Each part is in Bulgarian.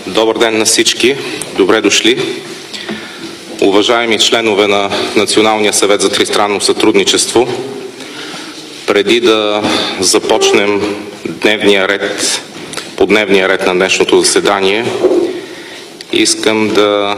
Добър ден на всички! Добре дошли! Уважаеми членове на Националния съвет за тристранно сътрудничество, преди да започнем по дневния ред на днешното заседание, искам да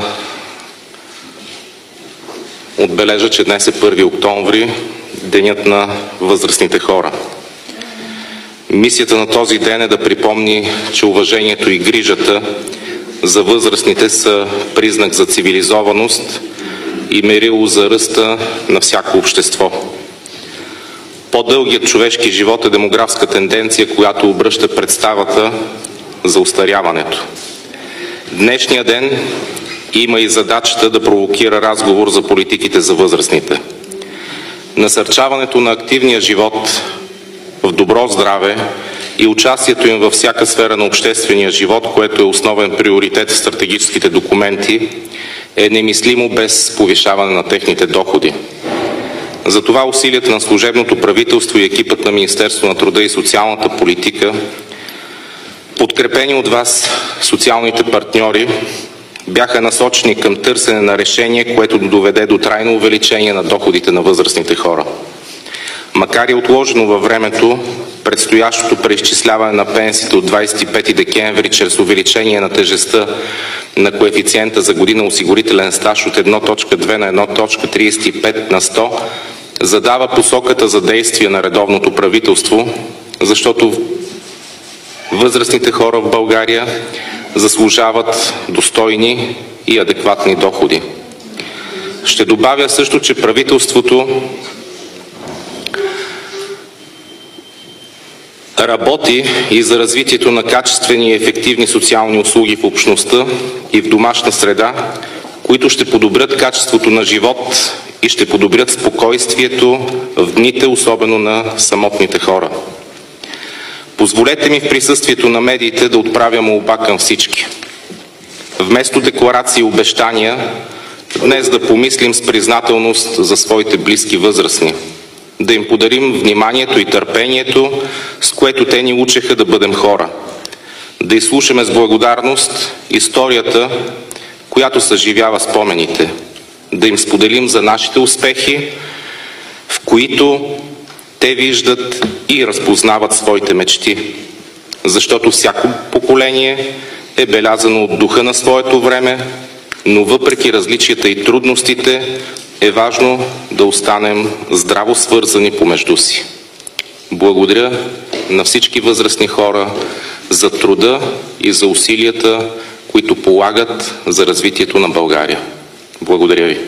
отбележа, че днес е 1 октомври, Денят на възрастните хора. Мисията на този ден е да припомни, че уважението и грижата за възрастните са признак за цивилизованост и мерило за ръста на всяко общество. По-дългият човешки живот е демографска тенденция, която обръща представата за остаряването. Днешният ден има и задачата да провокира разговор за политиките за възрастните. Насърчаването на активния живот в добро здраве и участието им във всяка сфера на обществения живот, което е основен приоритет в стратегическите документи, е немислимо без повишаване на техните доходи. Затова усилията на служебното правителство и екипът на Министерство на труда и социалната политика, подкрепени от вас, социалните партньори, бяха насочени към търсене на решение, което доведе до трайно увеличение на доходите на възрастните хора. Макар и отложено във времето, предстоящото преизчисляване на пенсиите от 25 декември чрез увеличение на тежестта на коефициента за година осигурителен стаж от 1.2 на 1.35 на 100 задава посоката за действие на редовното правителство, защото възрастните хора в България заслужават достойни и адекватни доходи. Ще добавя също, че правителството работи и за развитието на качествени и ефективни социални услуги в общността и в домашна среда, които ще подобрят качеството на живот и ще подобрят спокойствието в дните, особено на самотните хора. Позволете ми в присъствието на медиите да отправя молба към всички. Вместо декларации и обещания, днес да помислим с признателност за своите близки възрастни. Да им подарим вниманието и търпението, с което те ни учеха да бъдем хора. Да изслушаме с благодарност историята, която съживява спомените. Да им споделим за нашите успехи, в които те виждат и разпознават своите мечти. Защото всяко поколение е белязано от духа на своето време, но въпреки различията и трудностите, е важно да останем здраво свързани помежду си. Благодаря на всички възрастни хора за труда и за усилията, които полагат за развитието на България. Благодаря ви.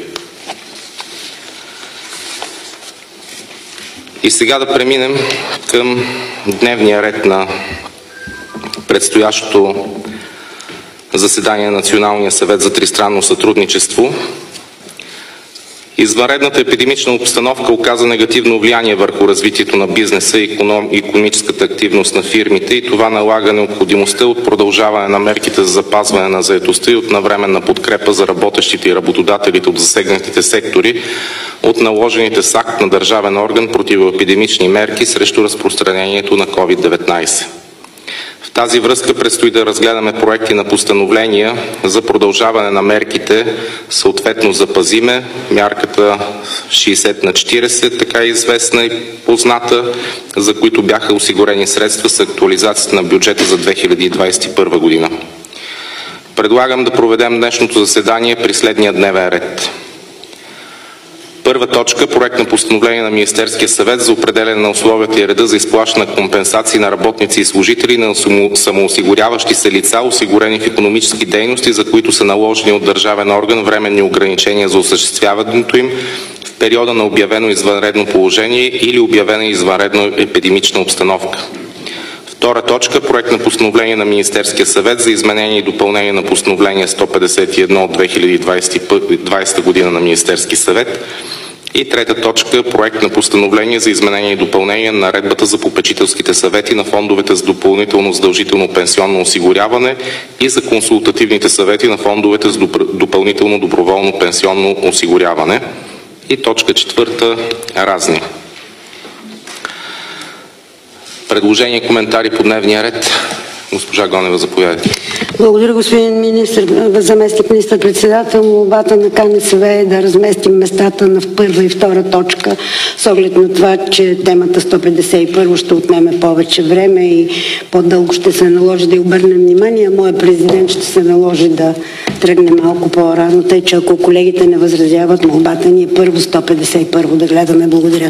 И сега да преминем към дневния ред на предстоящото заседание на Националния съвет за тристранно сътрудничество. Извънредната епидемична обстановка оказа негативно влияние върху развитието на бизнеса и икономическата активност на фирмите и това налага необходимостта от продължаване на мерките за запазване на заетостта и от навременна подкрепа за работещите и работодателите от засегнатите сектори от наложените с акт на държавен орган противоепидемични мерки срещу разпространението на COVID-19. В тази връзка предстои да разгледаме проекти на постановления за продължаване на мерките, съответно запазиме, мярката 60/40, така известна и позната, за които бяха осигурени средства с актуализацията на бюджета за 2021 година. Предлагам да проведем днешното заседание при следния дневен ред. Първа точка – проект на постановление на Министерския съвет за определяне на условията и реда за изплащане на компенсации на работници и служители на самоосигуряващи се лица, осигурени в икономически дейности, за които са наложени от държавен орган временни ограничения за осъществяването им в периода на обявено извънредно положение или обявена извънредна епидемична обстановка. Втора точка – проект на постановление на Министерския съвет за изменение и допълнение на постановление 151 от 2020 година на Министерския съвет. И трета точка – проект на постановление за изменение и допълнение на наредбата за попечителските съвети на фондовете за допълнително задължително пенсионно осигуряване и за консултативните съвети на фондовете за допълнително доброволно пенсионно осигуряване. И точка четвърта – разни. Предложения и коментари по дневния ред? Госпожа Гонева, заповядайте. Благодаря, господин заместник министър-председател. Молбата на КНСБ е да разместим местата на първа и втора точка с оглед на това, че темата 151 ще отнеме повече време и по-дълго ще се наложи да й обърнем внимание. Моя президент ще се наложи да тръгне малко по-рано, тъй че ако колегите не възразяват, молбата ни е първо 151 да гледаме. Благодаря.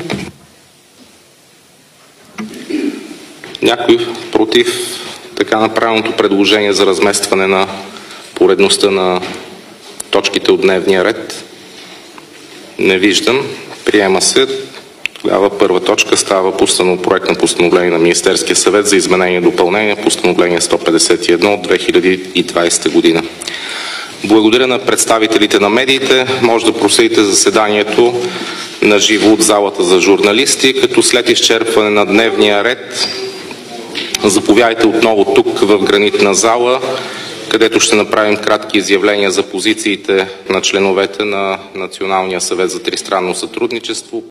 Някой против така направеното предложение за разместване на поредността на точките от дневния ред? Не виждам. Приема се. Тогава първа точка става проект на постановление на Министерския съвет за изменение и допълнение, постановление 151 от 2020 година. Благодаря на представителите на медиите. Може да проследите заседанието на живо от залата за журналисти, като след изчерпване на дневния ред заповядайте отново тук в гранитна зала, където ще направим кратки изявления за позициите на членовете на Националния съвет за тристранно сътрудничество.